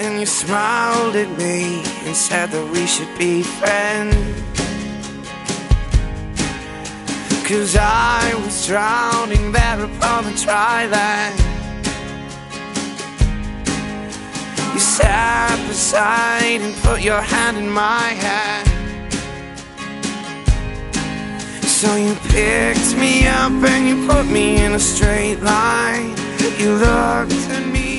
and you smiled at me and said that we should be friends. 'Cause I was drowning there upon the dry land. You sat beside and put your hand in my hand. So you picked me up and you put me in a straight line. You looked at me